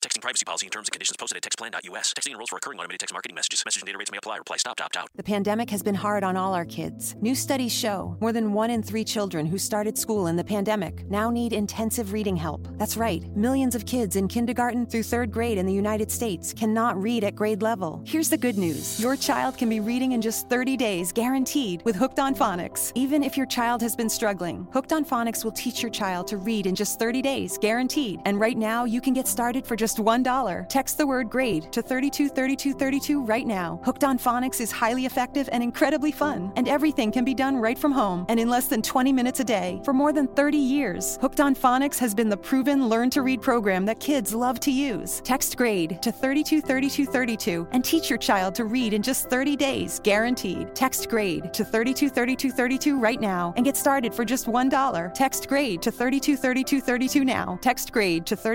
Texting privacy policy and terms and conditions posted at textplan.us. Texting enrolls for recurring automated text marketing messages. Message and data rates may apply. Reply stop to opt out. The pandemic has been hard on all our kids. New studies show more than 1 in 3 children who started school in the pandemic now need intensive reading help. That's right. Millions of kids in kindergarten through 3rd grade in the United States cannot read at grade level. Here's the good news. Your child can be reading in just 30 days, guaranteed, with Hooked on Phonics. Even if your child has been struggling, Hooked on Phonics will teach your child to read in just 30 days, guaranteed. And right now, you can get started for just $1. Text the word GRADE to 323232 right now. Hooked on Phonics is highly effective and incredibly fun. And everything can be done right from home and in less than 20 minutes a day. For more than 30 years, Hooked on Phonics has been the proven learn-to-read program that kids love to use. Text GRADE to 323232 and teach your child to read in just 30 days, guaranteed. Text GRADE to 323232 right now and get started for just $1. Text GRADE to 323232 now. Text GRADE to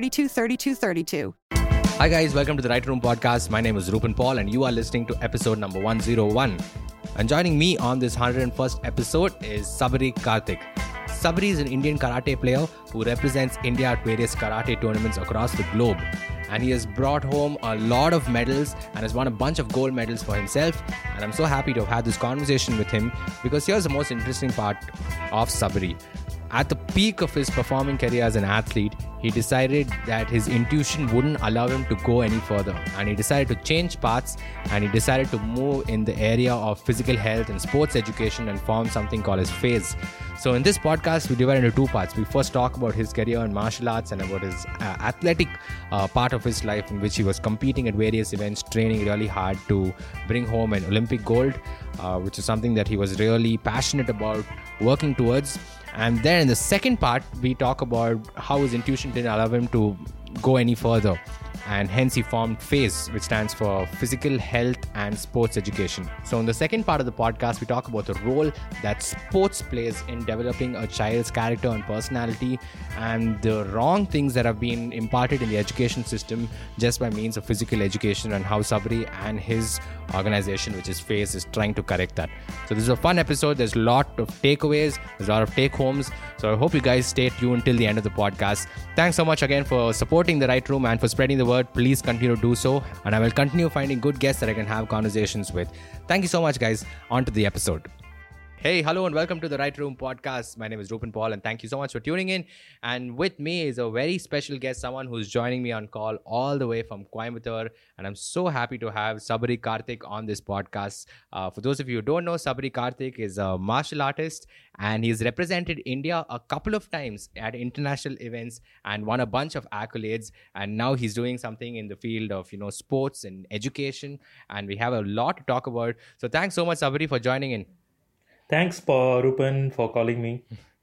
323232. Hi guys, welcome to the Right Room Podcast. My name is Rupan Paul and you are listening to episode number 101. And joining me on this 101st episode is Sabri Karthik. Sabri is an Indian karate player who represents India at various karate tournaments across the globe. And he has brought home a lot of medals and has won a bunch of gold medals for himself. And I'm so happy to have had this conversation with him because here's the most interesting part of Sabri. At the peak of his performing career as an athlete, he decided that his intuition wouldn't allow him to go any further. And he decided to change paths and he decided to move in the area of physical health and sports education and form something called as FAZE. So in this podcast, we divide into 2 parts. We first talk about his career in martial arts and about his athletic part of his life in which he was competing at various events, training really hard to bring home an Olympic gold, which is something that he was really passionate about working towards. And then in the second part, we talk about how his intuition didn't allow him to go any further. And hence he formed FAZE, which stands for Physical Health and Sports Education. So in the second part of the podcast, we talk about the role that sports plays in developing a child's character and personality and the wrong things that have been imparted in the education system just by means of physical education and how Sabri and his organization, which is FAZE, is trying to correct that. So this is a fun episode. There's a lot of takeaways. There's a lot of take-homes. So I hope you guys stay tuned till the end of the podcast. Thanks so much again for supporting The Right Room and for spreading the word. Please continue to do so. And I will continue finding good guests that I can have conversations with. Thank you so much, guys. On to the episode. Hey, hello and welcome to the Right Room Podcast. My name is Rupan Paul and thank you so much for tuning in. And with me is a very special guest, someone who's joining me on call all the way from Coimbatore. And I'm so happy to have Sabri Karthik on this podcast. For those of you who don't know, Sabri Karthik is a martial artist and he's represented India a couple of times at international events and won a bunch of accolades. And now he's doing something in the field of, sports and education. And we have a lot to talk about. So thanks so much, Sabri, for joining in. Thanks, Rupan, for calling me.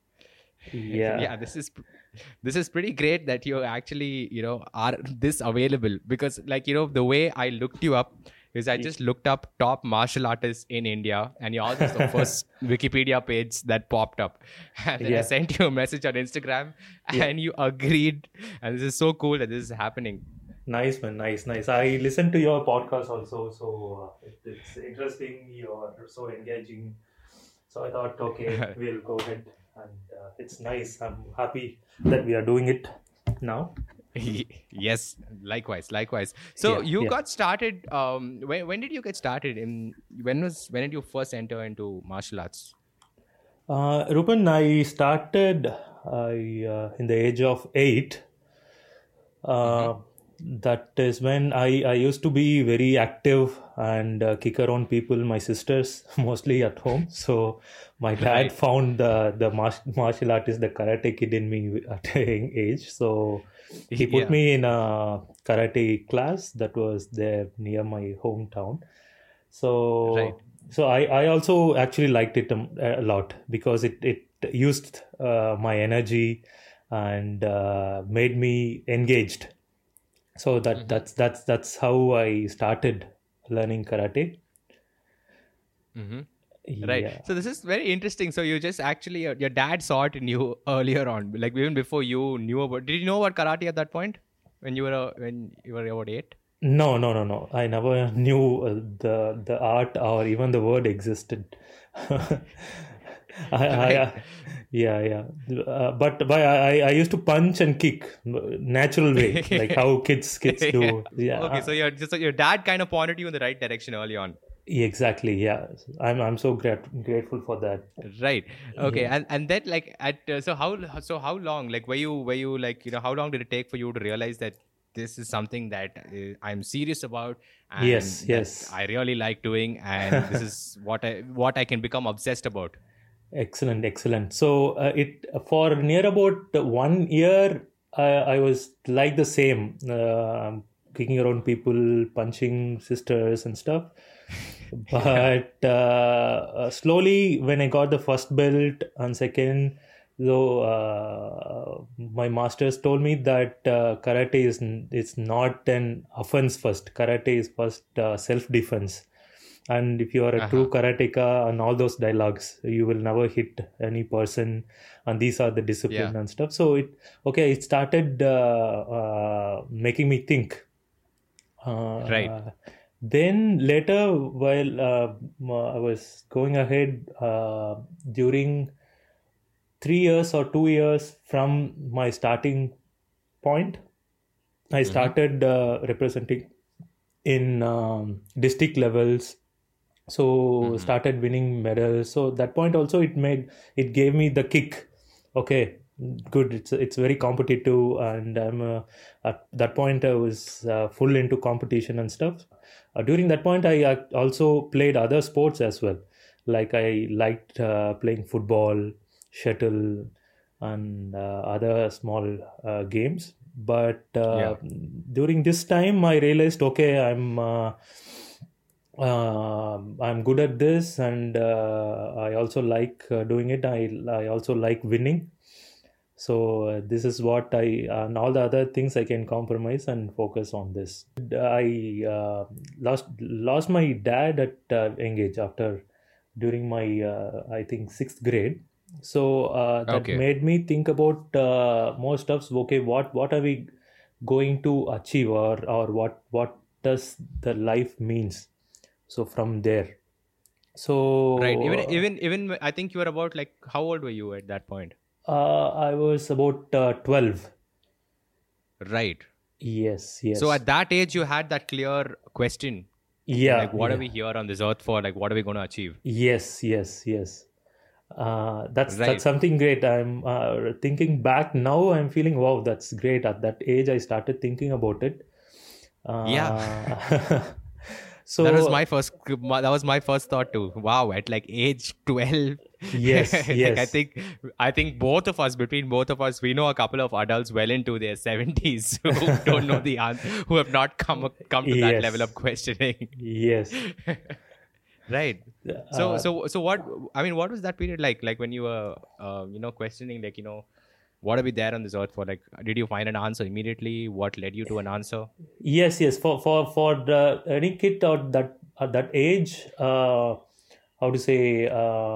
Yeah, this is pretty great that you actually, are this available because the way I looked you up is I just looked up top martial artists in India and you're almost the first Wikipedia page that popped up. And then I sent you a message on Instagram and you agreed. And this is so cool that this is happening. Nice, man. Nice. I listened to your podcast also. So it's interesting. You're so engaging. So I thought, okay, we'll go ahead and it's nice. I'm happy that we are doing it now. Yes, likewise. So you got started. When did you get started? When did you first enter into martial arts? Rupan, I started in the age of 8. That is when I used to be very active and kick around people, my sisters, mostly at home. So my dad found the martial artist, the karate kid in me at a young age. So he put me in a karate class that was there near my hometown. So I also actually liked it a lot because it used my energy and made me engaged. So that's how I started learning karate. Right. Yeah. So this is very interesting. So you just actually your dad saw it in you earlier on, like even before you knew about. Did you know about karate at that point when you were about 8? No. I never knew the art or even the word existed. I, but I used to punch and kick natural way, like how kids do. Yeah. Okay, so your dad kind of pointed you in the right direction early on. Exactly. Yeah. I'm so grateful for that. Right. Okay. Yeah. And then like so how long like were you like how long did it take for you to realize that this is something that I'm serious about and Yes. that Yes. I really like doing and this is what I can become obsessed about. Excellent. Excellent. So it for near about 1 year, I was like the same, kicking around people, punching sisters and stuff. But slowly, when I got the first belt and second, though, my masters told me that karate it's not an offense first. Karate is first self defense. And if you are a true karateka and all those dialogues, you will never hit any person. And these are the discipline and stuff. So it started making me think. Right. Then later, while I was going ahead during 3 years or 2 years from my starting point, I started representing in district levels. So started winning medals. So that point also it gave me the kick. Okay, good. It's very competitive, and at that point I was full into competition and stuff. During that point, I also played other sports as well. Like I liked playing football, shuttle, and other small games. But during this time, I realized, okay, I'm good at this, and I also like doing it. I also like winning. So this is what and all the other things I can compromise and focus on this. I lost my dad at young age during my I think 6th grade. So that made me think about more stuffs. Okay, what are we going to achieve, or what does the life means? So from there, so Right. Even I think you were about like how old were you at that point? I was about 12. Right. Yes. So at that age, you had that clear question. Yeah. Like, what are we here on this earth for? Like, what are we going to achieve? Yes. That's something great. I'm thinking back now. I'm feeling, wow, that's great. At that age, I started thinking about it. Yeah. So that was my first thought too. Wow, at like age 12. Yes. Like I think between both of us, we know a couple of adults well into their 70s who don't know the answer, who have not come to that level of questioning. Yes. Right. So what was that period like? Like when you were questioning, like, what are we there on this earth for? Like, did you find an answer immediately? What led you to an answer? Yes. For any kid at that age, how to say,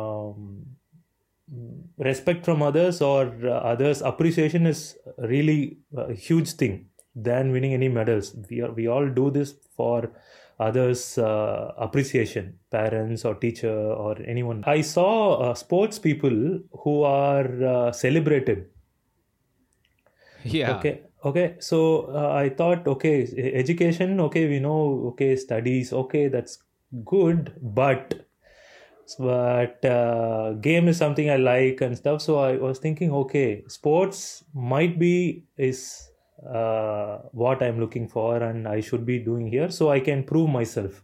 respect from others or others' appreciation is really a huge thing than winning any medals. We all do this for others' appreciation, parents or teacher or anyone. I saw sports people who are celebrated. Yeah. Okay. So I thought, okay, education, okay, we know, okay, studies, okay, that's good, but game is something I like and stuff. So I was thinking, okay, sports is what I'm looking for and I should be doing here, so I can prove myself.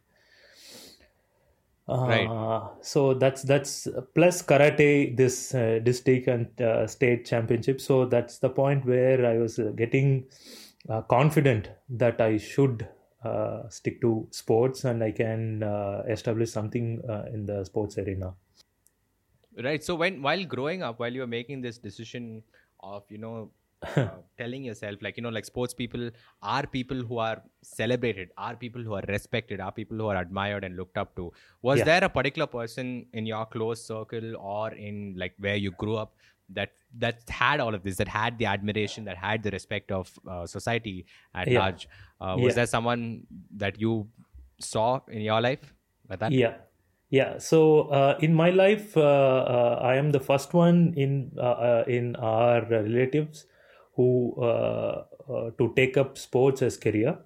Right. So that's plus karate, this district and state championship. So that's the point where I was getting confident that I should stick to sports and I can establish something in the sports arena. Right. So while growing up, while you were making this decision of telling yourself, like, like sports people are people who are celebrated, are people who are respected, are people who are admired and looked up to. Was there a particular person in your close circle or in like where you grew up that had all of this, that had the admiration, that had the respect of society at large? Was there someone that you saw in your life like that? Yeah, so in my life, I am the first one in our relatives who to take up sports as career.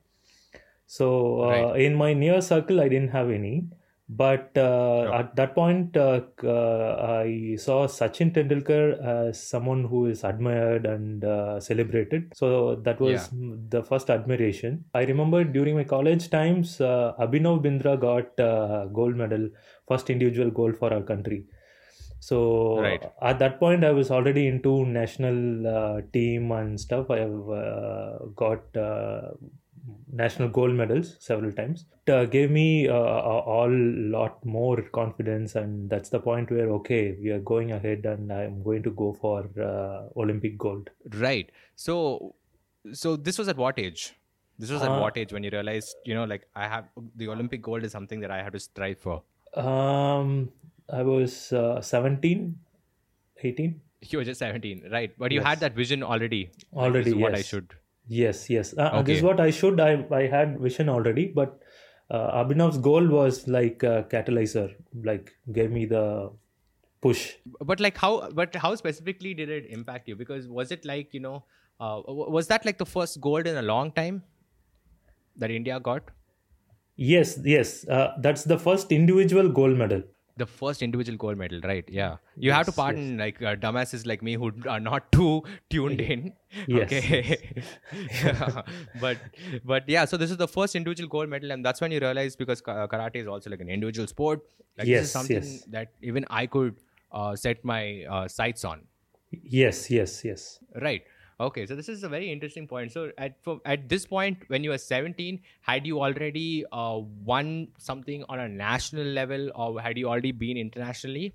So Right. in my near circle, I didn't have any. But Okay. at that point, I saw Sachin Tendulkar as someone who is admired and celebrated. So that Yeah. was the first admiration. I remember during my college times, Abhinav Bindra got gold medal, first individual gold for our country. Right. So at that point, I was already into national team and stuff. I have got national gold medals several times. It gave me all lot more confidence, and that's the point where okay, we are going ahead, and I'm going to go for Olympic gold. Right. So this was at what age? This was at Uh, what age when you realized, like I have the Olympic gold is something that I have to strive for? I was 17, 18. You were just 17, right? But you had Yes, that vision already. Like this already. is what I Yes. should. Yes. This is Okay. what I should. I had vision already, but Abhinav's goal was like a catalyzer, like gave me the push. But how specifically did it impact you? Because was it like, was that like the first gold in a long time that India got? Yes. That's the first individual gold medal. The first individual gold medal, right? Yeah. You have to Yes. pardon like dumbasses like me who are not too tuned in. Yes. Okay. Yeah. But yeah, so this is the first individual gold medal, and that's when you realize, because karate is also like an individual sport. Like this is Yes. something Yes. that even I could set my sights on. Yes. Right. Okay. So this is a very interesting point. So at this point, when you were 17, had you already won something on a national level, or had you already been internationally?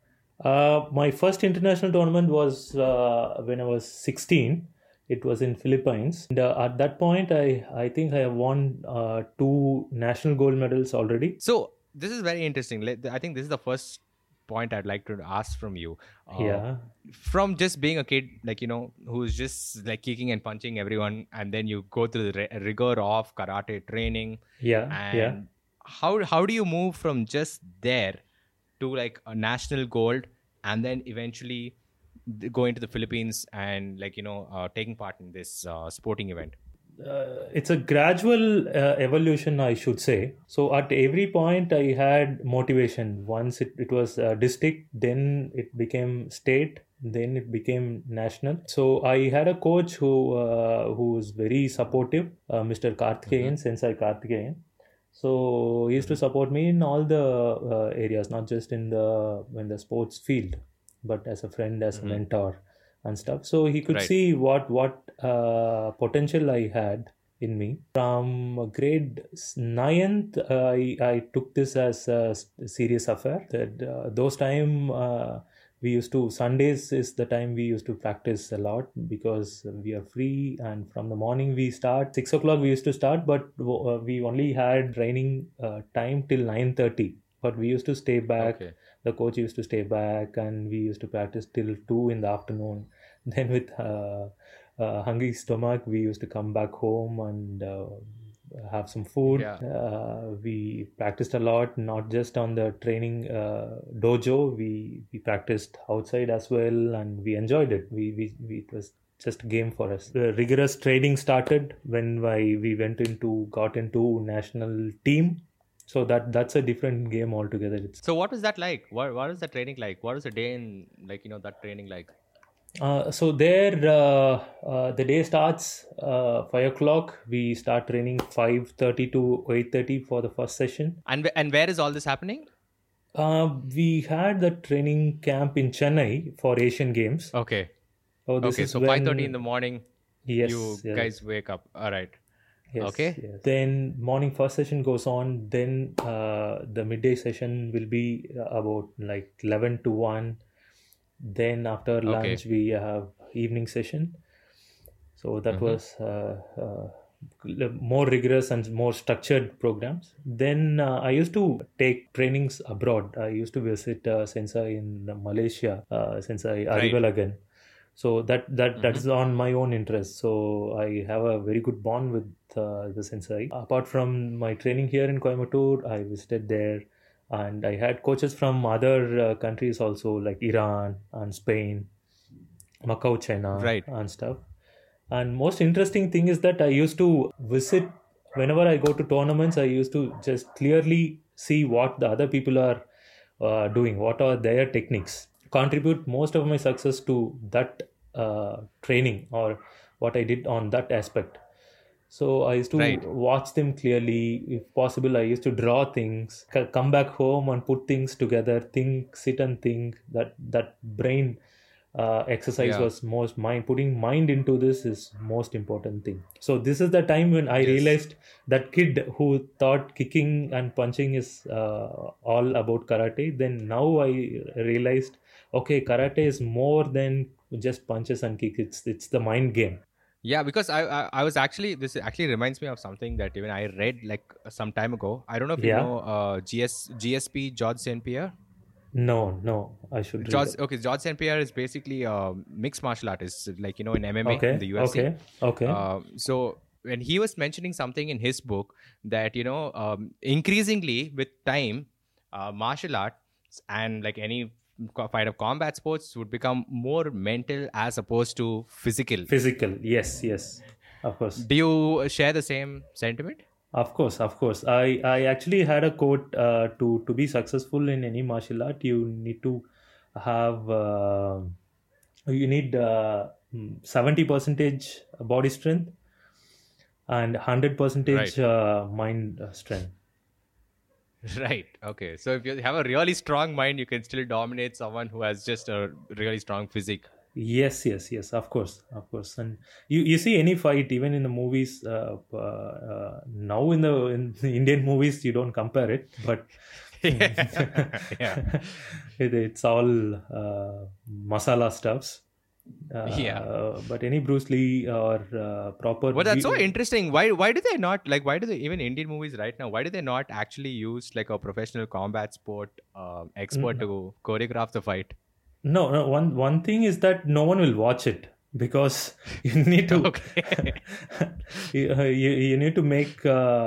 My first international tournament was when I was 16. It was in Philippines. And at that point, I think I have won two national gold medals already. So this is very interesting. I think this is the first point I'd like to ask from you. Yeah. From just being a kid, like, who's just like kicking and punching everyone, and then you go through the rigor of karate training, Yeah. and how do you move from just there to like a national gold, and then eventually go into the Philippines and like taking part in this sporting event? It's a gradual evolution, I should say. So at every point, I had motivation. Once it was district, then it became state, then it became national. So I had a coach who was very supportive, Mr. Karthikeyan, Sensei Karthikeyan. So he used to support me in all the areas, not just in the sports field, but as a friend, as a mentor, and stuff. So he could Right. see what potential I had in me. From grade ninth, I took this as a serious affair. That those time we used to Sundays is the time we used to practice a lot because we are free, and from the morning we start 6 o'clock. We used to start, but we only had training time till 9:30. But we used to stay back. Okay. The coach used to stay back, and we used to practice till 2 in the afternoon. Then with hungry stomach, we used to come back home and have some food. Yeah. We practiced a lot, not just on the training dojo. We practiced outside as well, and we enjoyed it. We it was just a game for us. The rigorous training started when we got into national team. So that's a different game altogether. So what was that like? What was the training like? What was the day in like that training like? So there, the day starts 5 o'clock. We start training 5:30 to 8:30 for the first session. And where is all this happening? We had the training camp in Chennai for Asian Games. Okay. So this Okay. is So when 5:30 in the morning, yes, you yes, guys wake up. All right. yes, Okay. yes. Then morning first session goes on. Then the midday session will be about like 11 to 1. Then after lunch we have evening session. So that was more rigorous and more structured programs. Then I used to take trainings abroad. I used to visit Sensei in Malaysia, Sensei Arivalagan. So that is on my own interest. So I have a very good bond with the Sensei. Apart from my training here in Coimbatore, I visited there And I had coaches from other countries also, like Iran and Spain, Macau, China, Right. and stuff. And most interesting thing is that I used to visit whenever I go to tournaments. I used to just clearly see what the other people are doing, what are their techniques. Contribute most of my success to that training or what I did on that aspect. So I used to Right. watch them clearly. If possible, I used to draw things, come back home and put things together, think, sit and think. That brain exercise Yeah. was most mind. Putting mind into this is most important thing. So this is the time when I Yes. realized that kid who thought kicking and punching is all about karate. Then now I realized, okay, karate is more than just punches and kick. It's the mind game. Yeah, because I was actually, this actually reminds me of something that even I read like some time ago. I don't know if you Yeah. know GSP, George St. Pierre. No, I should read George, it. okay, George St. Pierre is basically a mixed martial artist, like, in MMA, in Okay, the UFC. okay. So when he was mentioning something in his book that, increasingly with time, martial arts and like any fight of combat sports would become more mental as opposed to physical. Physical, yes, of course. Do you share the same sentiment? Of course. I actually had a quote, to be successful in any martial art, you need to have you need 70 percentage body strength and 100 percentage mind strength. Right. Okay. So if you have a really strong mind, you can still dominate someone who has just a really strong physique. Yes, of course. And you see any fight, even in the movies, now in the Indian movies, you don't compare it, but Yeah. it's all masala stuffs. Yeah. But any Bruce Lee or proper. But that's so interesting. Why do they not, like, why do they, even Indian movies right now, why do they not actually use like a professional combat sport expert to choreograph the fight? No. One thing is that no one will watch it because you need to. Okay. you need to make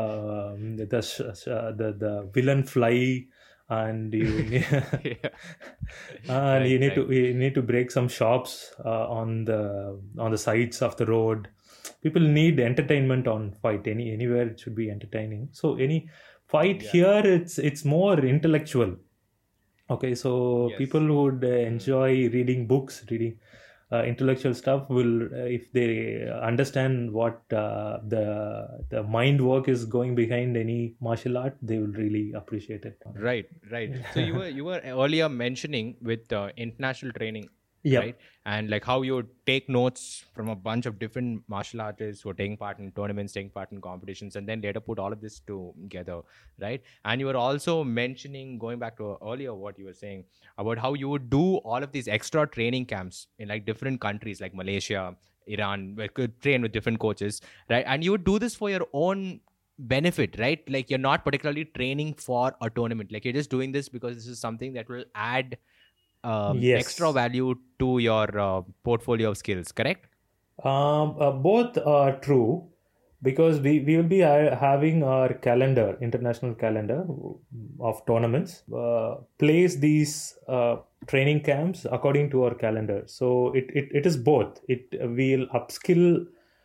the villain fly, and you Yeah. and Right, you need to break some shops on the sides of the road. People need entertainment on fight. Anywhere it should be entertaining. So any fight here, it's more intellectual. Okay, so Yes. people would enjoy reading books, reading intellectual stuff. Will if they understand what the mind work is going behind any martial art, they will really appreciate it. Right. So you were earlier mentioning with international training, Yeah. right? And like how you would take notes from a bunch of different martial artists who are taking part in tournaments, taking part in competitions, and then later put all of this together, right? And you were also mentioning, going back to earlier what you were saying about how you would do all of these extra training camps in like different countries like Malaysia, Iran, where you could train with different coaches, right? And you would do this for your own benefit, right? Like you're not particularly training for a tournament, like you're just doing this because this is something that will add Yes. extra value to your portfolio of skills, correct? Both are true because we will be having our calendar, international calendar of tournaments. Place these training camps according to our calendar. So it is both. It will upskill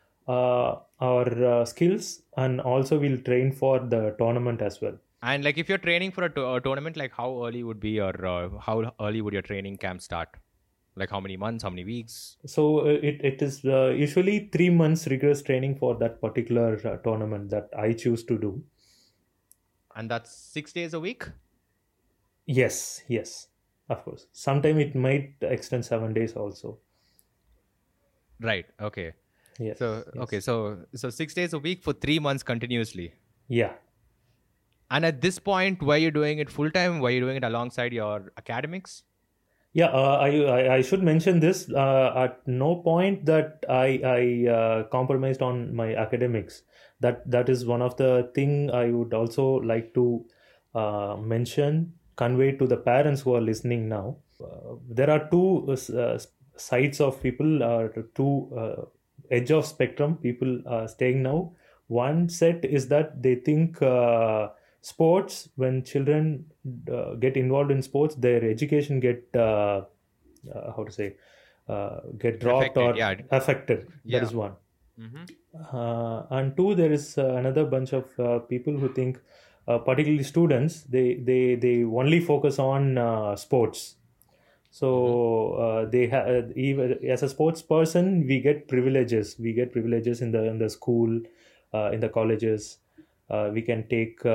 our skills, and also we'll train for the tournament as well. And like if you're training for a tournament, like how early would be your how early would your training camp start? Like how many months, how many weeks? So it is usually 3 months rigorous training for that particular tournament that I choose to do. And that's 6 days a week? Yes, of course. Sometime it might extend 7 days also. Right. Okay. Yes. So yes. okay, so 6 days a week for 3 months continuously. Yeah. And at this point, were you doing it full time? Were you doing it alongside your academics? Yeah, I should mention this. At no point that I compromised on my academics. That is one of the thing I would also like to mention, convey to the parents who are listening now. There are two sides of people, two edge of spectrum people staying now. One set is that they think sports, when children get involved in sports, their education get how to say get dropped Affected, or yeah. affected. Yeah. That is one. Mm-hmm. And two, there is another bunch of people who think, particularly students, they only focus on sports. So even as a sports person, we get privileges. We get privileges in the school, in the colleges. We can take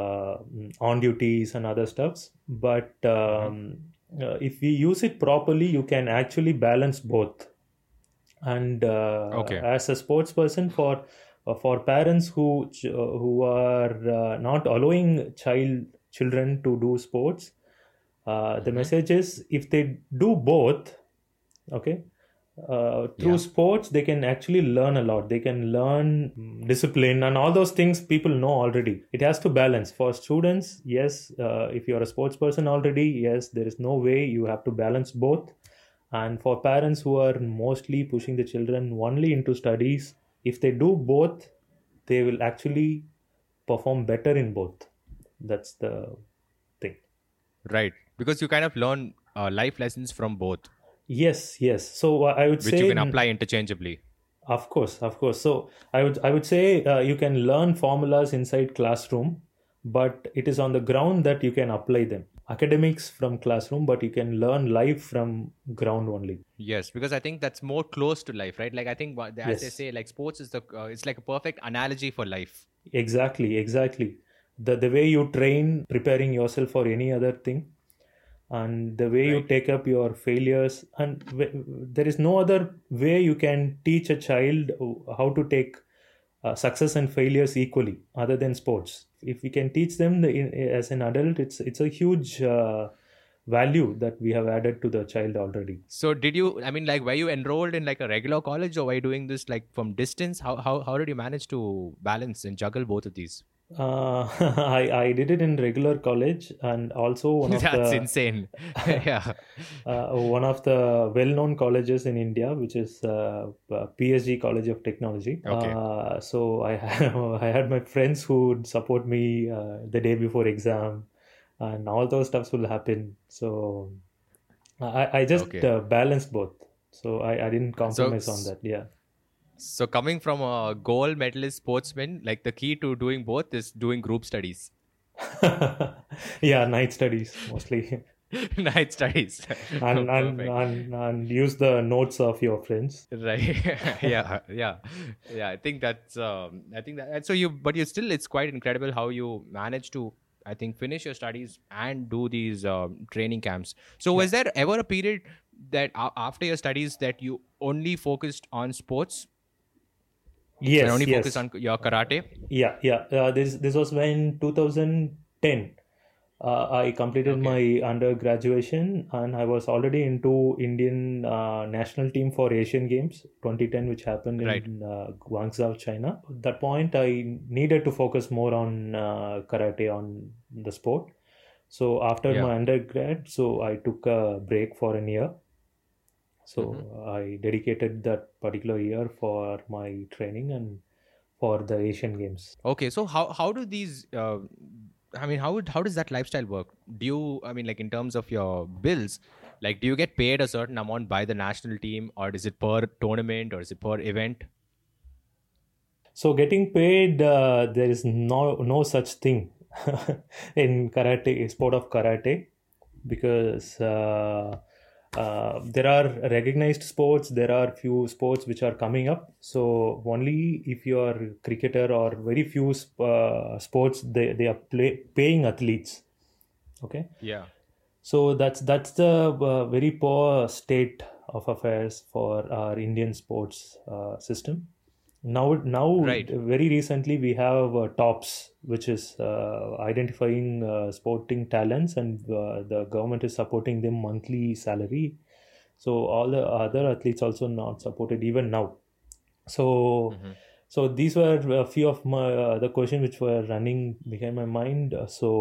on duties and other stuffs. But if we use it properly, you can actually balance both. And Okay. as a sports person, for parents who are not allowing children to do sports, the message is, if they do both, okay, through Yeah. sports they can actually learn a lot. They can learn discipline and all those things people know already. It has to balance. For students, yes, if you are a sports person already, yes, there is no way, you have to balance both. And for parents who are mostly pushing the children only into studies, if they do both, they will actually perform better in both. That's the thing. Right. Because you kind of learn life lessons from both, Yes. So I would which say, you can apply interchangeably. of course. So I would say you can learn formulas inside classroom, but it is on the ground that you can apply them. Academics from classroom, but you can learn life from ground only. Yes, because I think that's more close to life, right? Like I think as they Yes. say, like sports is it's like a perfect analogy for life. Exactly. The way you train, preparing yourself for any other thing, and the way you Right. take up your failures, and there is no other way you can teach a child how to take success and failures equally, other than sports. If we can teach them as an adult, it's a huge value that we have added to the child already. So did you? I mean, like, were you enrolled in like a regular college, or were you doing this like from distance? How did you manage to balance and juggle both of these? I did it in regular college, and also one of That's the insane. Yeah. one of the well-known colleges in India, which is PSG College of Technology. Okay. So I had my friends who would support me the day before exam, and all those stuffs will happen. So I just Okay. balanced both. So I didn't compromise on that. Yeah. So coming from a gold medalist sportsman, like the key to doing both is doing group studies, Yeah, night studies mostly. night studies. and, and, Perfect. and use the notes of your friends. Right. Yeah. I think that's and so but you still, it's quite incredible how you manage to, I think, finish your studies and do these training camps. So was there ever a period that after your studies that you only focused on sports Yes, and only yes. focused on your karate? Yeah. This was when 2010. I completed my undergraduation, and I was already into Indian national team for Asian Games 2010, which happened in Right. Guangzhou, China. At that point, I needed to focus more on karate, on the sport. So after Yeah. my undergrad, so I took a break for a year. So I dedicated that particular year for my training and for the Asian Games. Okay, so how do these I mean, how does that lifestyle work? Do you, I mean, like in terms of your bills, like do you get paid a certain amount by the national team, or is it per tournament, or is it per event? So getting paid, there is no such thing in karate, sport of karate, because there are recognized sports. There are few sports which are coming up. So only if you are a cricketer, or very few sports, they are paying athletes. Okay. Yeah. So that's the very poor state of affairs for our Indian sports system. Now, Right. very recently we have TOPS, which is identifying sporting talents, and the government is supporting them monthly salary. So all the other athletes also not supported even now. So so these were a few of my the questions which were running behind my mind.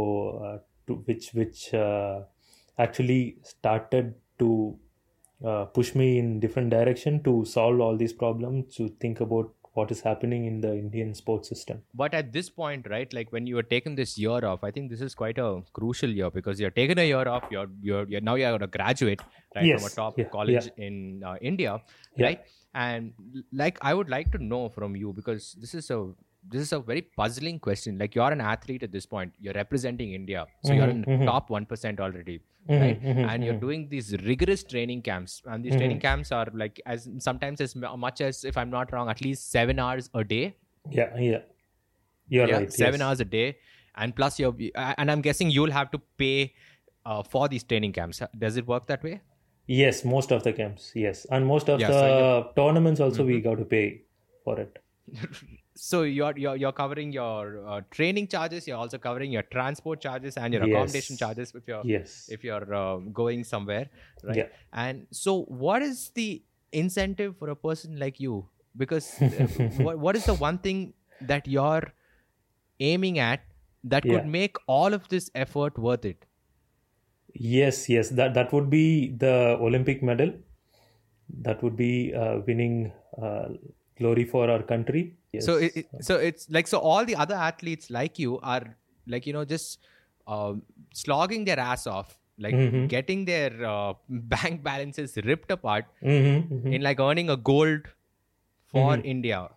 Which actually started to push me in different direction to solve all these problems, to think about what is happening in the Indian sports system. But at this point, right, like when you were taking this year off, I think this is quite a crucial year because you're taking a year off. You're now you're going to graduate, right, Yes. from a top Yeah. college in India, Yeah. right? And like I would like to know from you, because this is a very puzzling question. Like, you're an athlete at this point, you're representing India, so you're in the top 1% already, right? And you're doing these rigorous training camps, and these training camps are like sometimes as much as, if I'm not wrong, at least 7 hours a day. Yeah. You're right. 7 yes. hours a day, and plus and I'm guessing you'll have to pay for these training camps. Does it work that way? Yes, most of the camps. Yes, and most of Yeah, the so tournaments also we got to pay for it. So you're covering your training charges. You're also covering your transport charges and your Yes. accommodation charges if you're going somewhere, right? Yeah. And so, what is the incentive for a person like you? Because what is the one thing that you're aiming at that Yeah. could make all of this effort worth it? Yes, that would be the Olympic medal. That would be winning glory for our country. Yes. So it's like, so all the other athletes like you are like, just slogging their ass off, like getting their bank balances ripped apart in like earning a gold for India,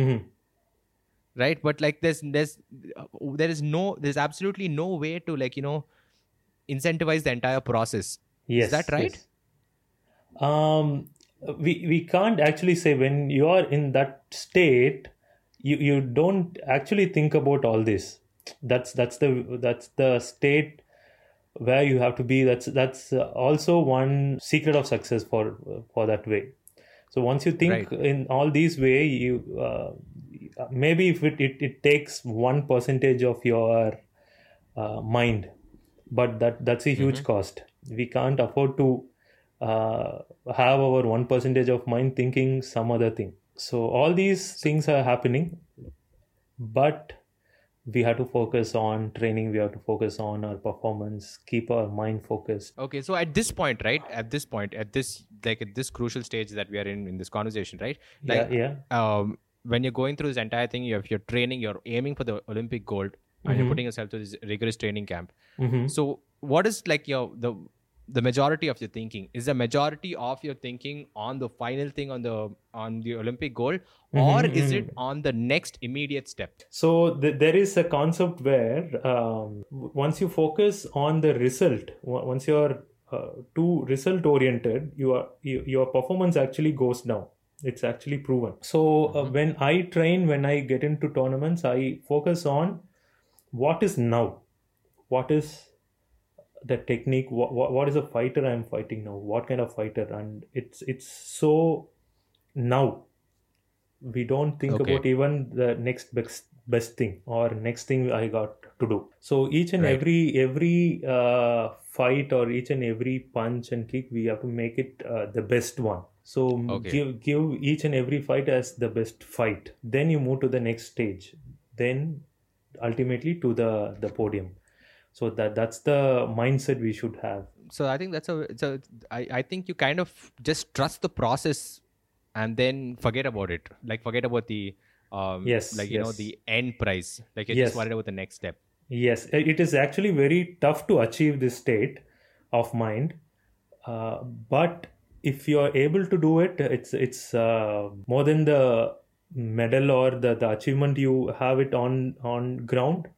right? But like there's absolutely no way to like incentivize the entire process. Yes, Is that right? Yes. We can't actually say when you are in that state, you don't actually think about all this. That's the state where you have to be. That's also one secret of success for that way. So once you think in all these way, you maybe if it takes 1% of your mind, but that's a huge cost. We can't afford to have our 1% of mind thinking some other thing. So all these things are happening, but we have to focus on training. We have to focus on our performance, keep our mind focused. Okay, so at this point, right? At this crucial stage that we are in this conversation, right? Like, when you're going through this entire thing, you're training, you're aiming for the Olympic gold, and you're putting yourself to this rigorous training camp. So, what is like the majority of your thinking? Is the majority of your thinking on the final thing, on the Olympic gold, or is it on the next immediate step? So there is a concept where once you focus on the result, once you're too result oriented, your performance actually goes down. It's actually proven. So when I train, when I get into tournaments, I focus on what is now, what is the technique, what is a fighter I'm fighting now, what kind of fighter, and it's so now we don't think about even the next best thing or next thing I got to do. So each and every fight or each and every punch and kick, we have to make it the best one. So give each and every fight as the best fight. Then you move to the next stage. Then ultimately to the podium. So that's the mindset we should have. So I think I think you kind of just trust the process and then forget about it. Like forget about the the end prize. Like you're just worried about the next step. Yes, it is actually very tough to achieve this state of mind. But if you are able to do it, it's more than the medal or the achievement you have it on ground.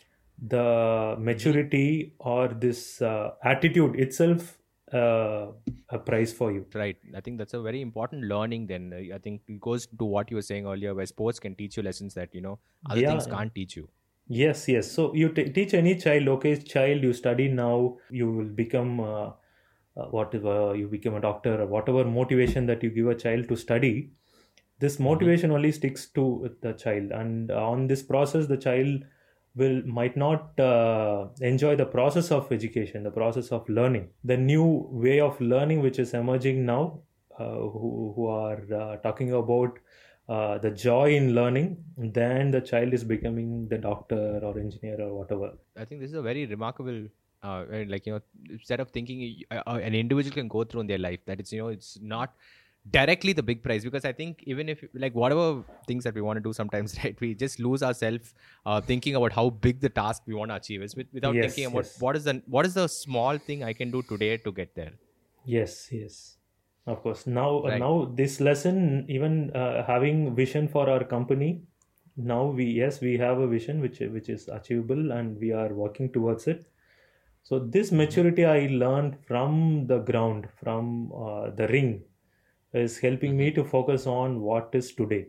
The maturity or this attitude itself a prize for you. Right. I think that's a very important learning then. I think it goes to what you were saying earlier, where sports can teach you lessons that, other things can't teach you. Yes. So you teach any child, child, you study now, you will become whatever, you become a doctor or whatever motivation that you give a child to study. This motivation only sticks to the child. And on this process, the child might not enjoy the process of education, the process of learning, the new way of learning which is emerging now, who are talking about the joy in learning. Then the child is becoming the doctor or engineer or whatever. I think this is a very remarkable set of thinking an individual can go through in their life, that it's it's not directly the big prize, because I think even if like whatever things that we want to do sometimes, right, we just lose ourselves thinking about how big the task we want to achieve is without Yes, thinking about yes. what is the small thing I can do today to get there. Yes, yes. Of course. Now, Right. now this lesson, even having vision for our company, now we have a vision which is achievable and we are working towards it. So this maturity I learned from the ground, from the ring, is helping me to focus on what is today.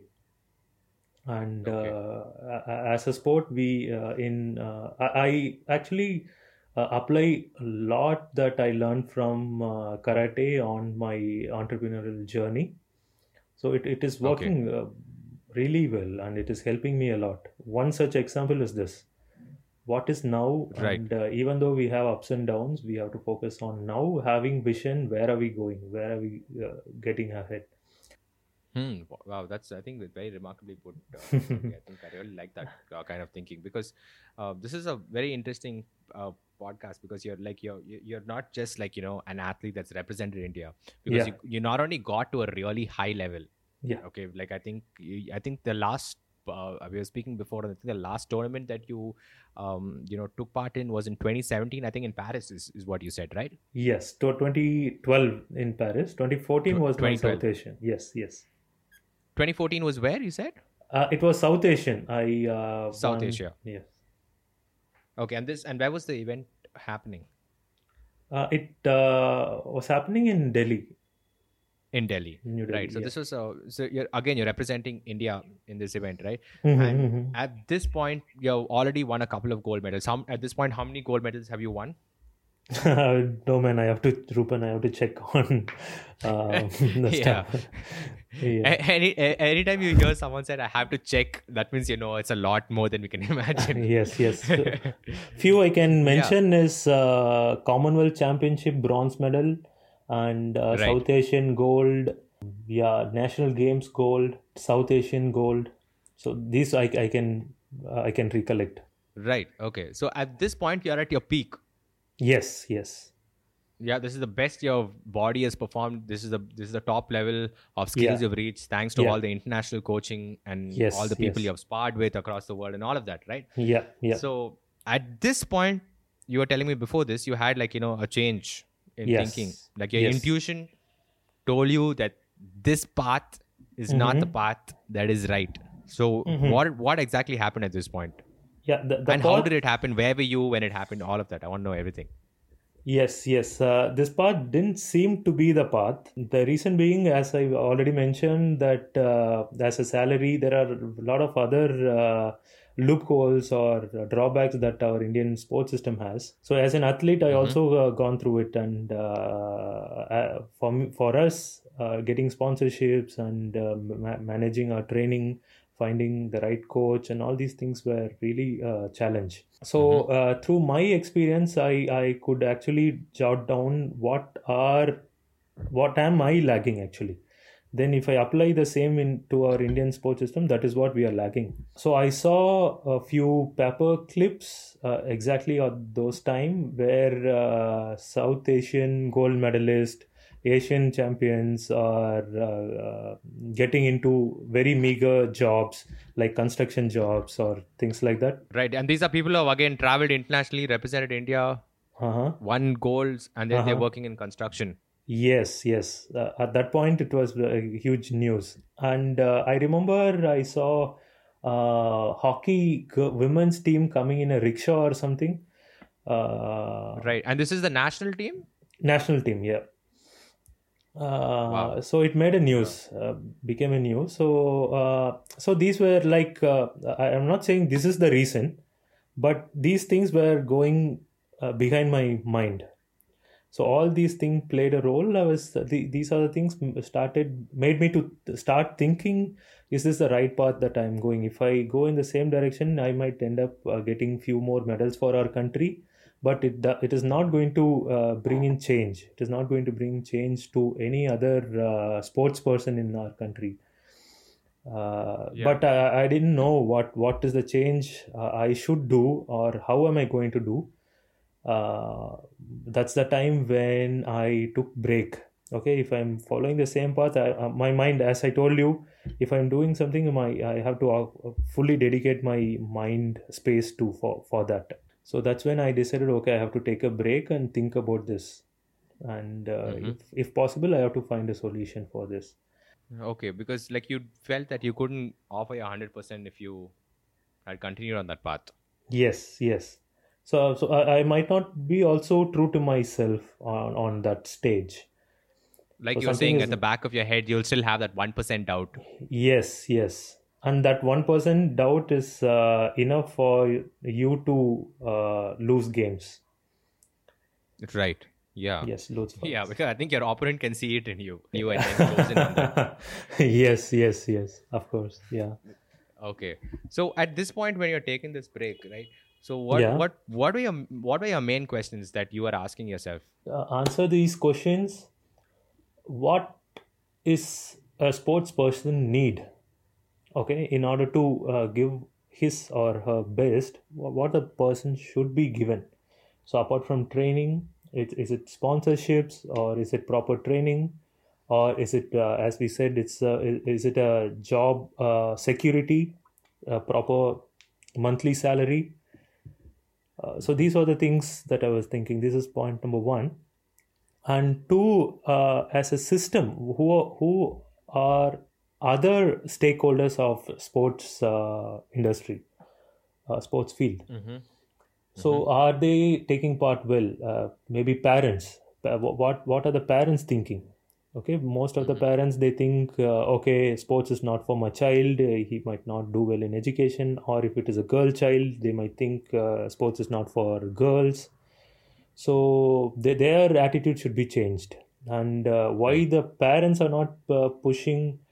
And Okay. as a sport, we I actually apply a lot that I learned from karate on my entrepreneurial journey. So it is Okay. working really well, and it is helping me a lot. One such example is this: what is now, Right. and even though we have ups and downs, we have to focus on now, having vision. Where are we going? Where are we getting ahead? Wow, that's, I think, very remarkably put. Sabri. I think I really like that kind of thinking, because this is a very interesting podcast, because you're not just like an athlete that's represented India, because Yeah, you not only got to a really high level. yeah. Okay, like I think the last we were speaking before, and I think the last tournament that you took part in was in 2017. I think in Paris is what you said, right? Yes, to 2012 in Paris. 2014 was my 2012. South Asian. Yes, yes. 2014 was where you said? It was South Asian. I South won. Asia. Yes. Okay, and where was the event happening? It was happening in Delhi, In Delhi, New right? Delhi. So Yeah. this was so you're representing India in this event, right? Mhm, And mhm. at this point, you've already won a couple of gold medals. At this point, how many gold medals have you won? No man, I have to Rupan. I have to check on the Yeah. stuff. Yeah. Anytime you hear someone said I have to check, that means it's a lot more than we can imagine. Yes, yes. Few I can mention is Commonwealth Championship bronze medal and Right. South Asian gold. Yeah, National Games gold, South Asian gold. So these I can recollect. Right. Okay. So at this point, you're at your peak. Yes, yes. Yeah, this is the best your body has performed. This is the top level of Yeah, skills you've reached, thanks to yeah. all the international coaching and all Yes, the people you yes. have sparred with across the world and all of that, right? Yeah, yeah. So at this point, you were telling me before this, you had a change in thinking. Yes. Like your Yes. intuition told you that this path is not the path that is right. So what exactly happened at this point? Yeah, the And how part. did it happen? Where were you when it happened? All of that. I want to know everything. Yes, yes. This path didn't seem to be the path. The reason being, as I already mentioned, that as a salary, there are a lot of other loopholes or drawbacks that our Indian sports system has. So, as an athlete, I also gone through it, and for us, getting sponsorships and managing our training, finding the right coach, and all these things were really a challenge. So through my experience, I could actually jot down what am I lagging actually. Then if I apply the same into our Indian sports system, that is what we are lacking. So I saw a few paper clips exactly at those time where South Asian gold medalist, Asian champions are getting into very meager jobs like construction jobs or things like that. Right. And these are people who have again traveled internationally, represented India, Uh-huh. won golds, and then they're Uh-huh. working in construction. Yes, yes. At that point, it was huge news. And I remember I saw hockey women's team coming in a rickshaw or something. Right. And this is the national team? National team, yeah. Wow. So it made a news, became a news. So these were like, I'm not saying this is the reason, but these things were going behind my mind. So all these things played a role. These are the things made me to start thinking: is this the right path that I'm going? If I go in the same direction, I might end up getting few more medals for our country. But it is not going to bring in change. It is not going to bring change to any other sports person in our country. Yeah. But I didn't know what is the change I should do, or how am I going to do. That's the time when I took break. Okay, if I'm following the same path, my mind, as I told you, if I'm doing something, I have to fully dedicate my mind space to for that. So that's when I decided, okay, I have to take a break and think about this, and if possible, I have to find a solution for this. Okay, because like you felt that you couldn't offer your 100% if you had continued on that path. Yes. So I might not be also true to myself on that stage. Like So you were something saying, is, at the back of your head, you'll still have that 1% doubt. yes, and that 1% doubt is enough for you to lose games. Right. Yeah. Yes, lose Yeah, fights. because I think your opponent can see it in you and then close in on that. Yes, of course, yeah. Okay. So at this point, when you're taking this break, right? So Yeah. what were your main questions that you were asking yourself? Answer these questions. What is a sports person need? Okay, in order to give his or her best, what a person should be given. So apart from training, is it sponsorships, or is it proper training, or is it as we said, is it a job security, proper monthly salary? So these are the things that I was thinking. This is point number one. And two, as a system, who are other stakeholders of sports industry, sports field. So are they taking part well? Maybe parents. What are the parents thinking? Okay, most of the parents, they think, okay, sports is not for my child. He might not do well in education. Or if it is a girl child, they might think sports is not for girls. So their attitude should be changed. And why the parents are not pushing,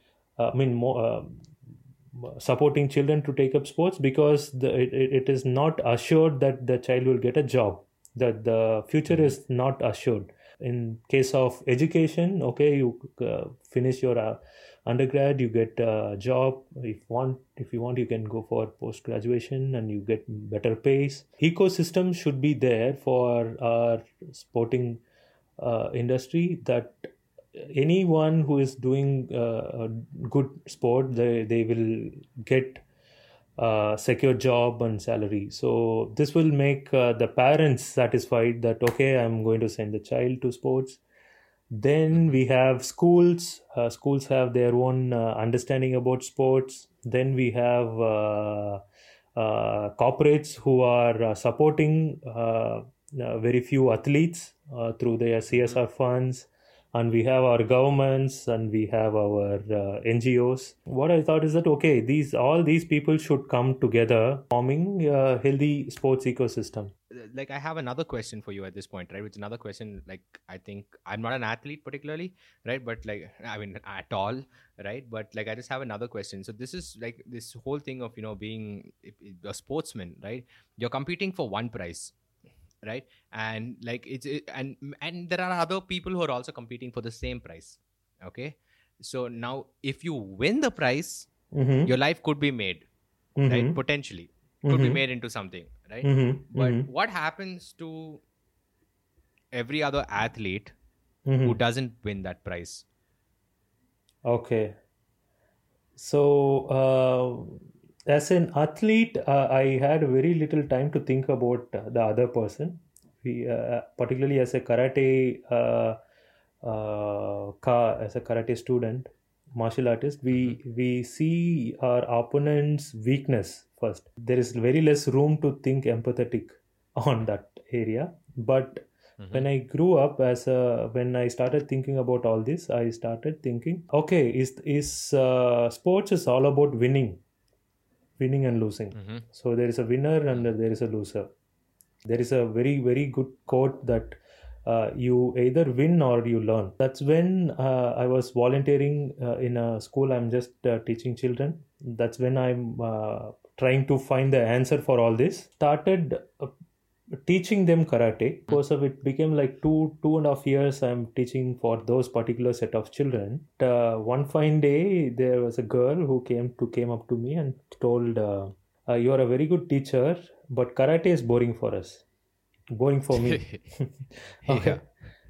supporting children to take up sports? Because it is not assured that the child will get a job, that the future is not assured. In case of education, okay, you finish your undergrad, you get a job. If you want, you can go for post graduation and you get better pays. Ecosystem should be there for our sporting industry, that anyone who is doing a good sport, they will get secure job and salary. So this will make the parents satisfied that, okay, I'm going to send the child to sports. Then we have schools. Schools have their own understanding about sports. Then we have corporates who are supporting very few athletes through their CSR funds. And we have our governments, and we have our NGOs. What I thought is that, okay, all these people should come together, forming a healthy sports ecosystem. Like, I have another question for you at this point, right? Which is another question, like, I think I'm not an athlete particularly, right? But like, I mean, at all, right? But like, I just have another question. So this is like this whole thing of, being a sportsman, right? You're competing for one prize, right? And like and there are other people who are also competing for the same prize. Okay, so now if you win the prize, your life could be made, right? Potentially could be made into something, right? But what happens to every other athlete who doesn't win that prize? Okay, so as an athlete, I had very little time to think about the other person. We, particularly as a karate as a karate student, martial artist, we see our opponent's weakness first. There is very less room to think empathetic on that area. But when I grew up, when I started thinking about all this, I started thinking, okay, is sports is all about winning and losing. So there is a winner and there is a loser. There is a very, very good quote that you either win or you learn. That's when I was volunteering in a school. I'm just teaching children. That's when I'm trying to find the answer for all this. Started teaching them karate. Because of it became like 2.5 years I'm teaching for those particular set of children. One fine day, there was a girl who came up to me and told, you are a very good teacher, but karate is boring for us. Boring for me. Okay. Yeah.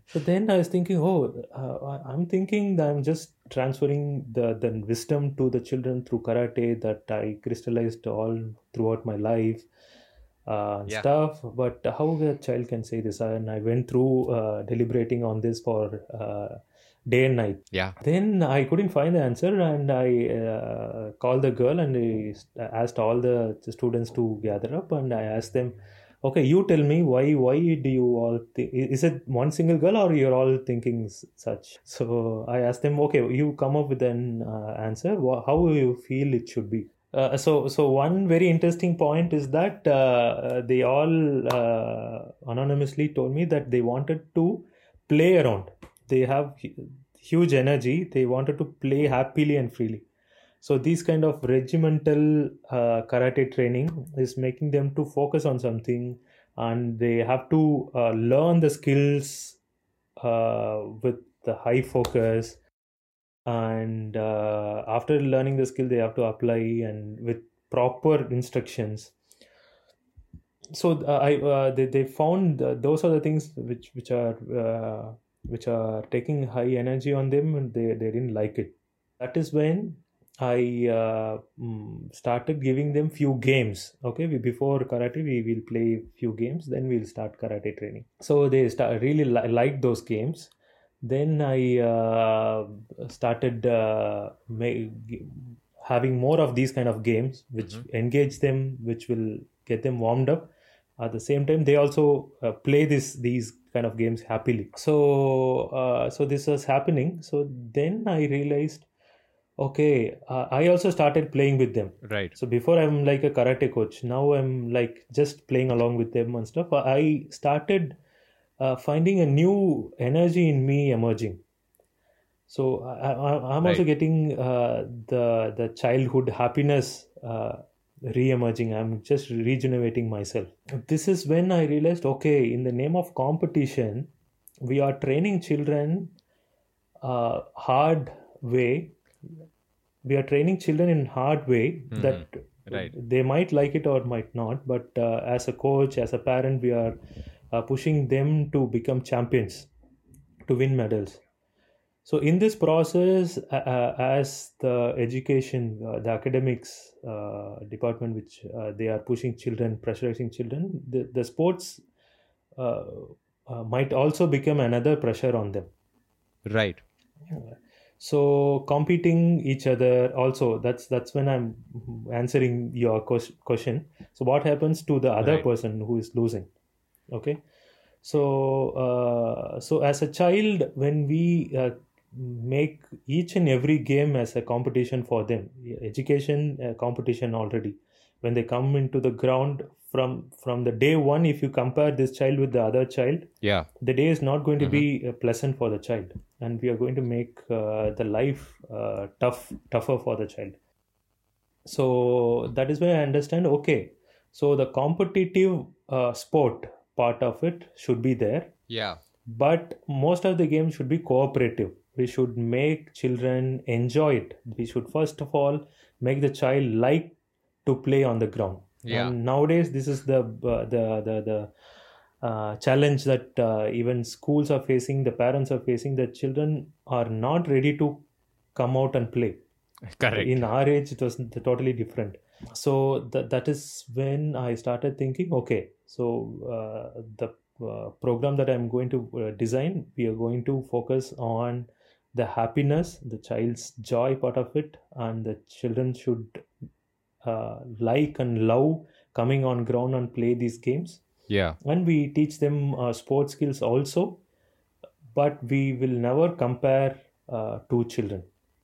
So then I was thinking, I'm thinking that I'm just transferring the wisdom to the children through karate that I crystallized all throughout my life and Yeah. stuff. But how a child can say this? And I went through deliberating on this for day and night. Yeah. Then I couldn't find the answer, and I called the girl and I asked all the students to gather up, and I asked them, "Okay, you tell me why do you all is it one single girl or you're all thinking such?" So I asked them, "Okay, you come up with an answer. How you feel it should be?" So one very interesting point is that they all anonymously told me that they wanted to play around. They have huge energy. They wanted to play happily and freely. So these kind of regimental karate training is making them to focus on something, and they have to learn the skills with the high focus. And after learning the skill, they have to apply and with proper instructions. So they found those are the things which are taking high energy on them, and they didn't like it. That is when I started giving them few games. Okay, before karate, we will play few games, then we'll start karate training. So they really liked those games. Then I started having more of these kind of games, which engage them, which will get them warmed up. At the same time, they also play these kind of games happily. So this was happening. So then I realized, okay, I also started playing with them. Right. So before I'm like a karate coach, now I'm like just playing along with them and stuff. I started finding a new energy in me emerging. So I'm also getting the childhood happiness re-emerging. I'm just regenerating myself. This is when I realized, okay, in the name of competition, we are training children hard way. We are training children in hard way that they might like it or might not. But as a coach, as a parent, we are pushing them to become champions, to win medals. So in this process, as the education, the academics department, which they are pushing children, pressurizing children, the sports might also become another pressure on them. Right. So competing each other also, that's when I'm answering your question. So what happens to the other person who is losing? Okay. So as a child, when we make each and every game as a competition for them, education competition already, when they come into the ground from the day one, if you compare this child with the other child, the day is not going to be pleasant for the child, and we are going to make the life tougher for the child. So that is why I understand, okay, so the competitive sport part of it should be there, but most of the games should be cooperative. We should make children enjoy it. We should first of all make the child like to play on the ground. And nowadays this is the challenge that even schools are facing, the parents are facing, that children are not ready to come out and play. Correct. In our age, it was totally different. So that is when I started thinking, okay, so the program that I'm going to design, we are going to focus on the happiness, the child's joy part of it, and the children should like and love coming on ground and play these games. And we teach them sports skills also, but we will never compare two children.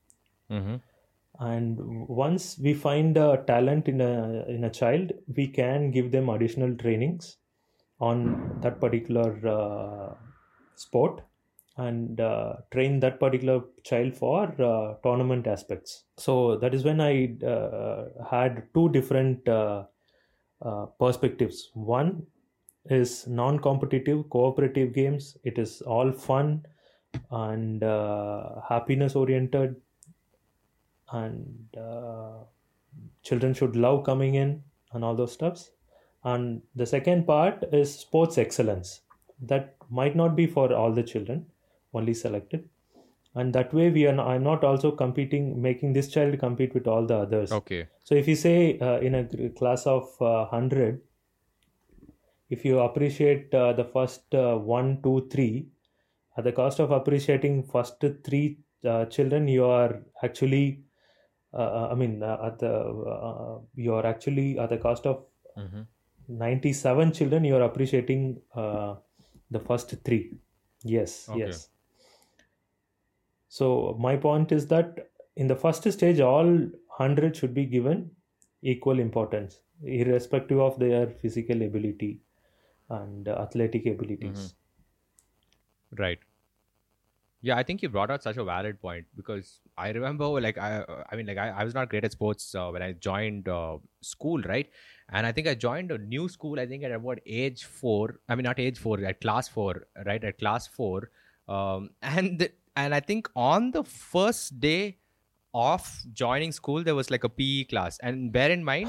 And once we find a talent in a child, we can give them additional trainings on that particular sport, and train that particular child for tournament aspects. So that is when I had two different perspectives. One is non-competitive, cooperative games. It is all fun and happiness oriented, and children should love coming in and all those stuffs. And the second part is sports excellence, that might not be for all the children, only selected. And that way I'm not also competing, making this child compete with all the others. Okay. So if you say in a class of 100, if you appreciate the first 1, 2, 3, at the cost of appreciating first 3 children, you are actually you are actually at the cost of 97 children, you are appreciating the first 3. Yes. Okay. Yes. So my point is that in the first stage, all 100 should be given equal importance, irrespective of their physical ability and athletic abilities. Right. Yeah, I think you brought out such a valid point, because I remember, like, I was not great at sports when I joined school, right? And I think I joined a new school, I think at about age 4. I mean, not age 4, at class 4, right? At class 4. And I think on the first day of joining school, there was like a PE class. And bear in mind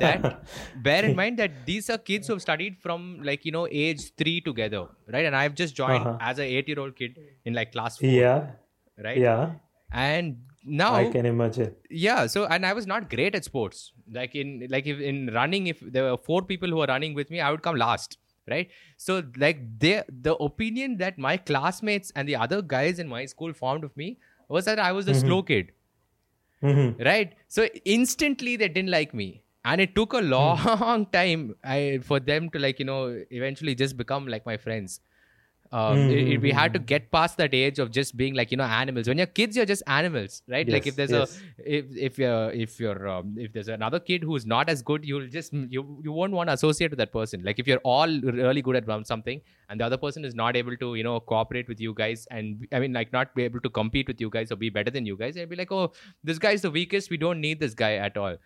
that these are kids who have studied from, like, age 3 together, right? And I've just joined as an 8-year-old kid in like class 4. Yeah. Right. Yeah. And now I can imagine. Yeah. So, and I was not great at sports. If in running, if there were 4 people who were running with me, I would come last. Right. So, like, the opinion that my classmates and the other guys in my school formed of me was that I was a slow kid. Right. So instantly they didn't like me. And it took a long time for them to, eventually just become like my friends. We had to get past that age of just being like, animals. When you're kids, you're just animals, right? Yes, like if there's if there's another kid who's not as good, you won't want to associate with that person. Like if you're all really good at something and the other person is not able to, cooperate with you guys, and not be able to compete with you guys or be better than you guys, I'd be like, oh, this guy's the weakest. We don't need this guy at all.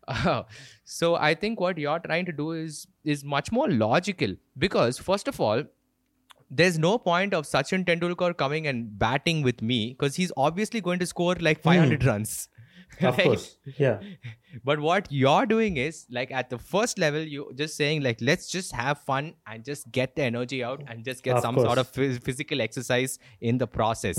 So I think what you're trying to do is much more logical, because first of all, there's no point of Sachin Tendulkar coming and batting with me, because he's obviously going to score like 500 runs. Of course. Yeah. But what you're doing is, like, at the first level, you're just saying, like, let's just have fun and just get the energy out and just get sort of physical exercise in the process.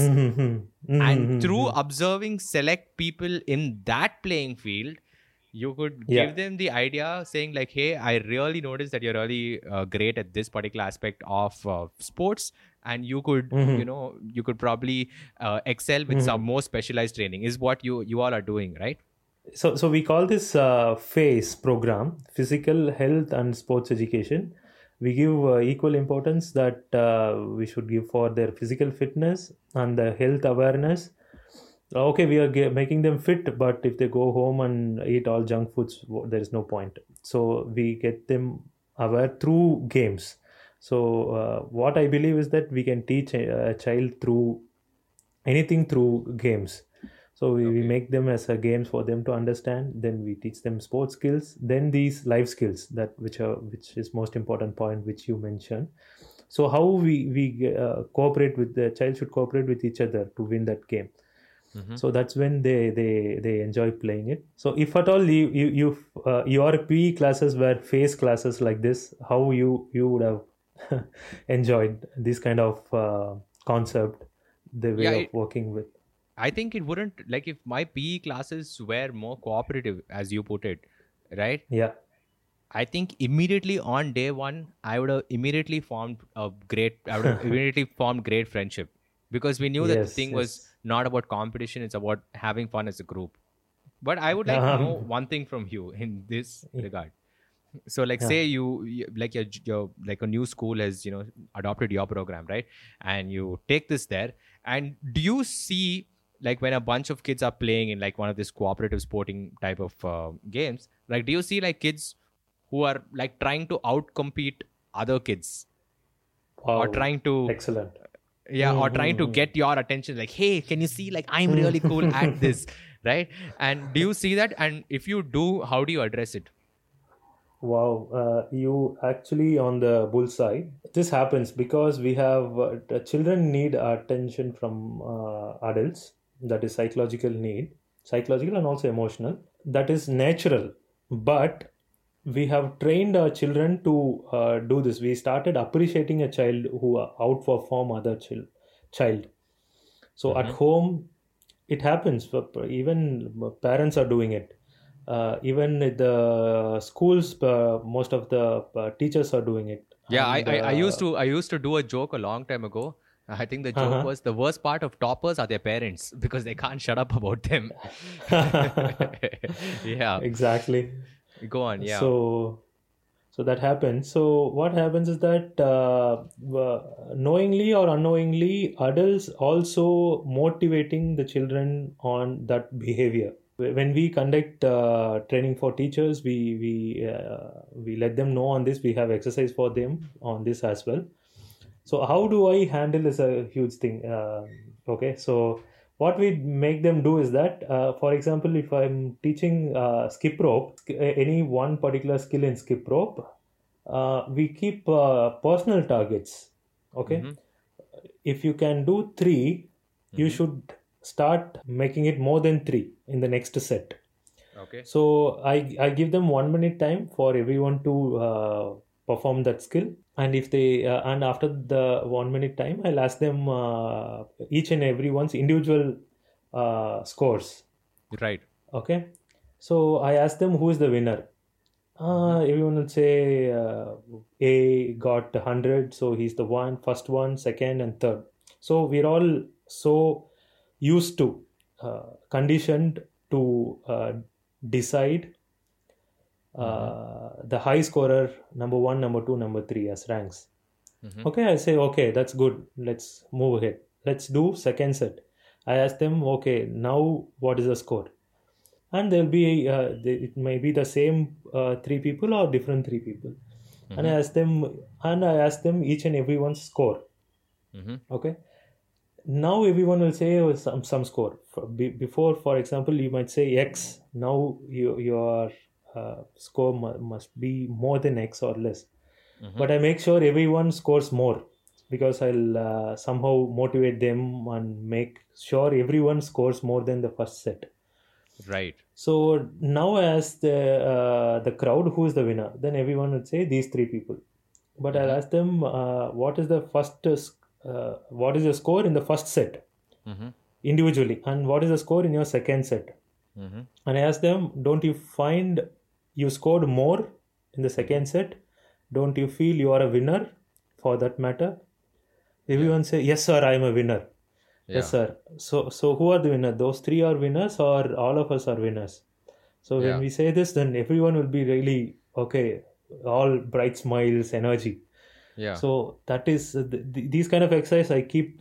And through observing select people in that playing field, you could give them the idea, saying like, hey, I really noticed that you're really great at this particular aspect of sports, and you could, you could probably excel with some more specialized training, is what you all are doing, right? So we call this PHASE program, Physical Health and Sports Education. We give equal importance that we should give for their physical fitness and the health awareness. Okay, we are making them fit, but if they go home and eat all junk foods, there is no point. So we get them aware through games. So what I believe is that we can teach a child through anything through games. So we make them as a games for them to understand. Then we teach them sports skills. Then these life skills, which is most important point which you mentioned. So how we cooperate with the child should cooperate with each other to win that game. So that's when they enjoy playing it. So if at all your PE classes were PHASE classes like this, how you would have enjoyed this kind of concept, the way of working with. I think it wouldn't, like, if my PE classes were more cooperative, as you put it, right? Yeah. I think immediately on day one, I would have immediately formed great friendship, because we knew that the thing was not about competition, it's about having fun as a group. But I would like to know one thing from you in this regard. So, like, say you like your like a new school has adopted your program, right? And you take this there, and do you see, like, when a bunch of kids are playing in like one of these cooperative sporting type of games, like, do you see like kids who are like trying to outcompete other kids, or trying to or trying to get your attention, like, hey, can you see, like, I'm really cool at this, right? And do you see that? And if you do, how do you address it? Wow, you actually on the bullseye. This happens because we have children need attention from adults. That is psychological and also emotional. That is natural. But we have trained our children to do this. We started appreciating a child who outperform other child. So at home, it happens. Even parents are doing it. Even at the schools, most of the teachers are doing it. Yeah, And, I used to do a joke a long time ago. I think the joke was the worst part of toppers are their parents because they can't shut up about them. Yeah, exactly. go on. Yeah. So that happens. So what happens is that knowingly or unknowingly, adults also motivating the children on that behavior. When we conduct training for teachers, we let them know on this. We have exercise for them on this as well. So how do I handle is a huge thing. Okay, so what we make them do is that, for example, if I'm teaching skip rope, any one particular skill in skip rope, we keep personal targets. Okay, if you can do 3, you should start making it more than 3 in the next set. Okay. So I give them 1 minute time for everyone to perform that skill, and if they and after the 1 minute time, I'll ask them each and everyone's individual scores. Right. Okay, so I ask them who is the winner. Everyone will say A got 100, so he's the first one, second, and third. So we're all so used to, conditioned to decide the high scorer, number 1, number 2, number 3 as ranks. Okay, I say, okay, that's good. Let's move ahead. Let's do second set. I ask them, okay, now what is the score? And there'll be, it may be the same 3 people or different 3 people. And I ask them each and everyone's score. Okay. Now everyone will say some score. Before, for example, you might say X. Now your score must be more than X or less. But I make sure everyone scores more because I'll somehow motivate them and make sure everyone scores more than the first set. Right. So now I ask the crowd who is the winner. Then everyone would say these 3 people. But I'll ask them what is the score in the first set individually, and what is the score in your second set. And I ask them, don't you find you scored more in the second set? Don't you feel you are a winner for that matter? Everyone say, yes sir, I am a winner. Yes sir. So who are the winners? Those 3 are winners, or all of us are winners? So when we say this, then everyone will be really okay, all bright smiles, energy. Yeah. So that is these kind of exercise I keep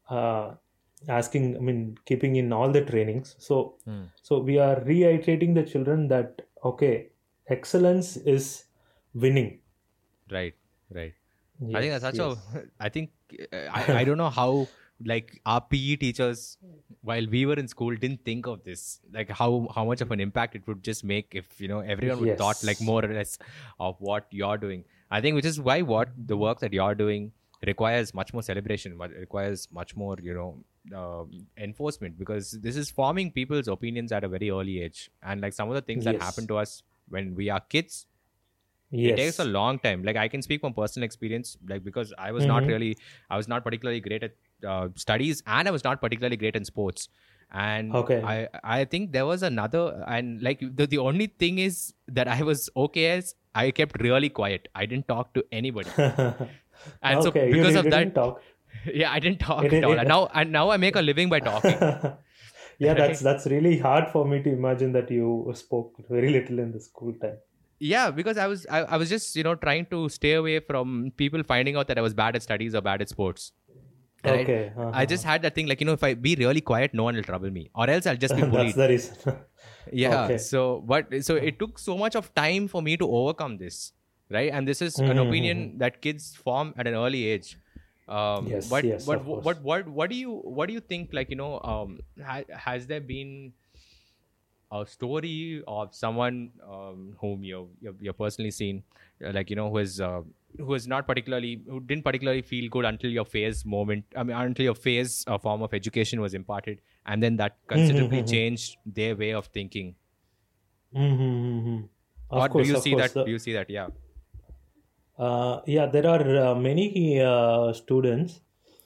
keeping in all the trainings. So we are reiterating the children that okay, excellence is winning. Right. Yes, I think that's such I don't know how, like, our PE teachers, while we were in school, didn't think of this, like how much of an impact it would just make if everyone would thought like more or less of what you're doing. I think which is why the work that you're doing requires much more celebration, requires much more enforcement, because this is forming people's opinions at a very early age. And like some of the things that happen to us when we are kids, it takes a long time. Like I can speak from personal experience, like because I was not particularly great at studies, and I was not particularly great in sports. And I think there was another, and like the only thing is that I was okay as I kept really quiet. I didn't talk to anybody. And so because of that, talk. Yeah, I didn't talk at all. And now I make a living by talking. Yeah, that's really hard for me to imagine that you spoke very little in the school time. Yeah, because I was just trying to stay away from people finding out that I was bad at studies or bad at sports. Right? I just had that thing, like if I be really quiet, no one will trouble me, or else I'll just be bullied. That's the reason. Yeah. So it took so much of time for me to overcome this, right? And this is an opinion that kids form at an early age. What do you think? Like has there been a story of someone whom you've personally seen, like who didn't particularly feel good until your phase form of education was imparted, and then that considerably changed their way of thinking? Or do you Of see course. that? Do you see that? Yeah. Yeah, there are many students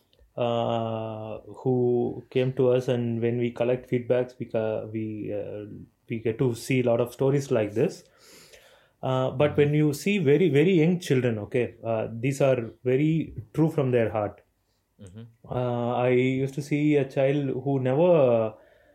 who came to us, and when we collect feedbacks, we get to see a lot of stories like this. But when you see very very young children, okay, these are very true from their heart. I used to see a child who never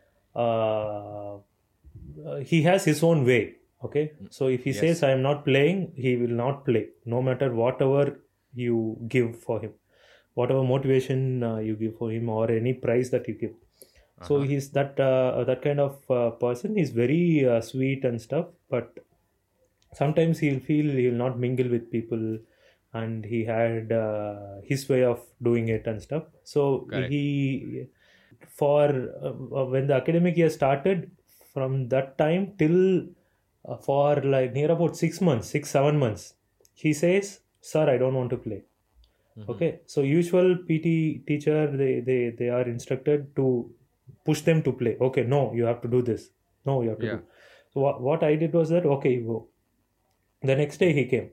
he has his own way. Okay, so if he Yes. says I am not playing, he will not play, no matter whatever you give for him, whatever motivation you give for him, or any prize that you give. So he's that kind of person. He's very sweet and stuff, but sometimes he'll feel he'll not mingle with people, and he had his way of doing it and stuff. So Correct. he for when the academic year started, from that time till for like near about 6 months, 6 7 months, he says, "Sir, I don't want to play." Okay, so usual PT teacher, they are instructed to push them to play. Okay, no, you have to do this. No, you have to Yeah. do. So what I did was that, okay, you go. The next day he came.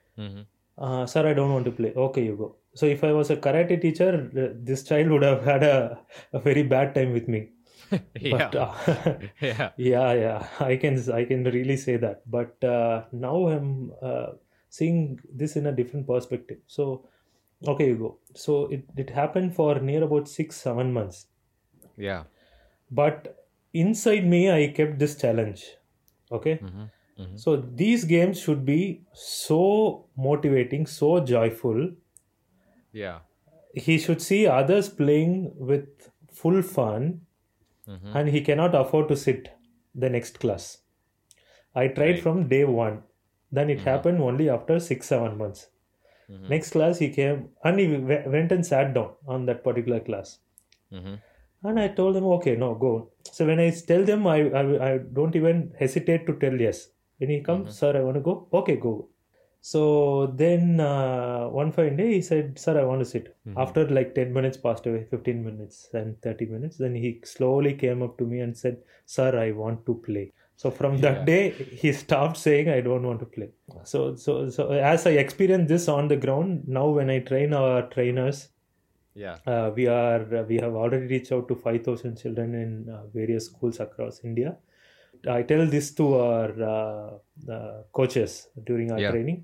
Sir, I don't want to play. Okay, you go. So if I was a karate teacher, this child would have had a very bad time with me. Yeah. But Yeah. yeah, I can really say that. But now I'm seeing this in a different perspective. So okay, you go. So it happened for near about 6 7 months. Yeah. But inside me, I kept this challenge. Okay. So these games should be so motivating, so joyful. Yeah. He should see others playing with full fun, and he cannot afford to sit the next class. I tried Right. from day one. Then it happened only after 6 7 months. Next class he came, and he went and sat down on that particular class. And I told them, okay, no, go. So when I tell them, I don't even hesitate to tell yes. When he comes, sir, I want to go. Okay, go. So then one fine day he said, sir, I want to sit. After like 10 minutes passed away, 15 minutes and 30 minutes, then he slowly came up to me and said, sir, I want to play. So from that day, he stopped saying, I don't want to play. So as I experienced this on the ground, now when I train our trainers, Yeah. we have already reached out to 5,000 children in various schools across India. I tell this to our coaches during our Yeah. training.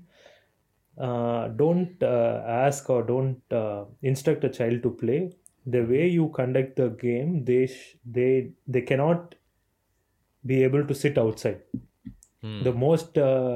Don't ask or don't instruct a child to play. The way you conduct the game, they cannot be able to sit outside. The most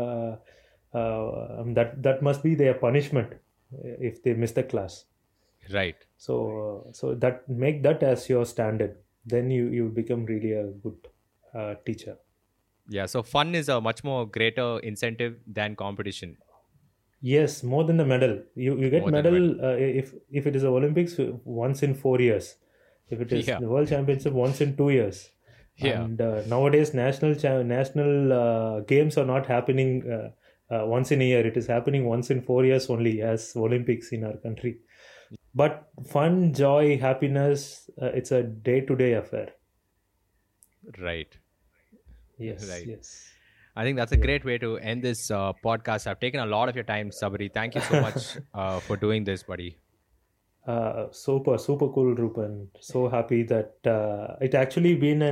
that must be their punishment if they miss the class. Right. So that make that as your standard. Then you become really a good teacher. Yeah. So fun is a much more greater incentive than competition. Yes, more than the medal. You get More than medal if it is the Olympics once in 4 years. If it is Yeah. the World Championship once in 2 years. Yeah. And nowadays national games are not happening once in a year. It is happening once in 4 years only as Olympics in our country. But fun, joy, happiness, it's a day-to-day affair. Right. Yes, Right. yes. I think that's a great way to end this podcast. I've taken a lot of your time, Sabri. Thank you so much for doing this, buddy. Super cool, Rupan. So happy that it actually been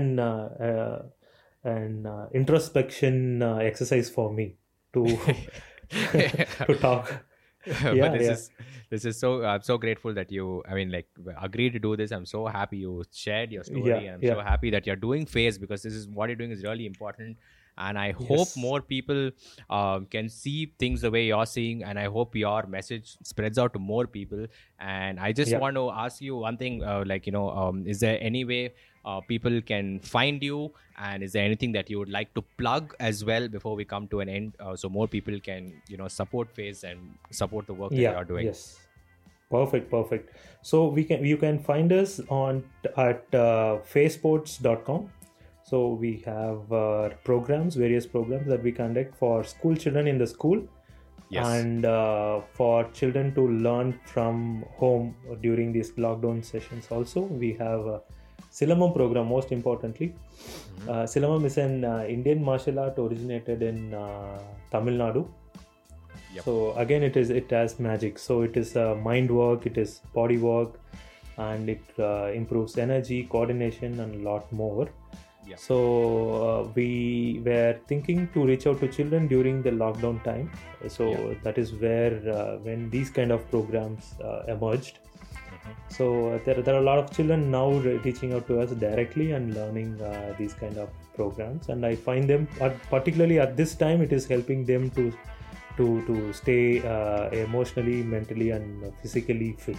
an introspection exercise for me to to talk. Yeah, But yeah. this is so I'm so grateful that you agreed to do this. I'm so happy you shared your story. Yeah, And I'm yeah. so happy that you're doing phase, because this is what you're doing is really important. And I hope Yes. more people can see things the way you're seeing, and I hope your message spreads out to more people. And I just Yeah. want to ask you one thing, is there any way people can find you, and is there anything that you would like to plug as well before we come to an end, so more people can support phase and support the work that you're doing? Yes. Perfect. So you can find us at facesports.com. So we have various programs that we conduct for school children in the school. Yes. And for children to learn from home during these lockdown sessions also, we have Silamam program, most importantly. Silamam is an Indian martial art originated in Tamil Nadu. Yep. So again, it has magic. So it is mind work, it is body work, and it improves energy, coordination, and a lot more. Yep. So we were thinking to reach out to children during the lockdown time. So that is where when these kind of programs emerged. So there are a lot of children now reaching out to us directly and learning these kind of programs, and I find them particularly at this time it is helping them to stay emotionally, mentally, and physically fit.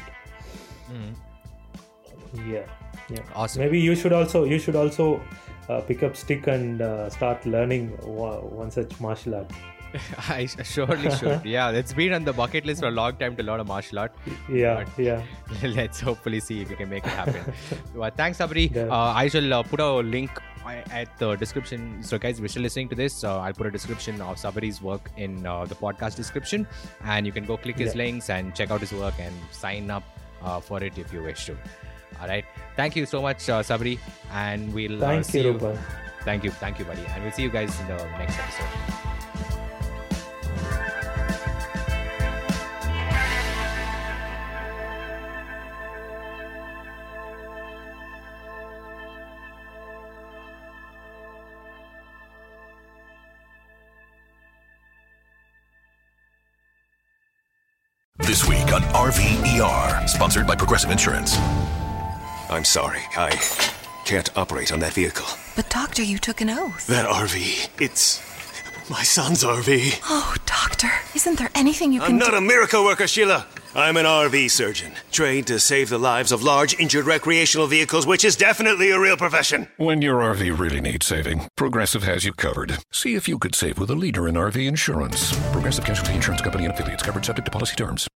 Yeah. Awesome. Maybe you should also pick up stick and start learning one such martial art. I surely should. Yeah, it's been on the bucket list for a long time to learn a martial art. Yeah. Let's hopefully see if we can make it happen. Well, thanks, Sabri. I shall put a link at the description. So guys, if you're still listening to this, I'll put a description of Sabri's work in the podcast description, and you can go click his links and check out his work and sign up for it if you wish to. All right. Thank you so much, Sabri, and we'll see you. Rupan. Thank you, buddy, and we'll see you guys in the next episode. This week on RVER, sponsored by Progressive Insurance. I'm sorry, I can't operate on that vehicle. But doctor, you took an oath. That RV, it's my son's RV. Oh, doctor, isn't there anything you can I'm not a miracle worker, Sheila. I'm an RV surgeon, trained to save the lives of large injured recreational vehicles, which is definitely a real profession. When your RV really needs saving, Progressive has you covered. See if you could save with a leader in RV insurance. Progressive Casualty Insurance Company and affiliates, covered subject to policy terms.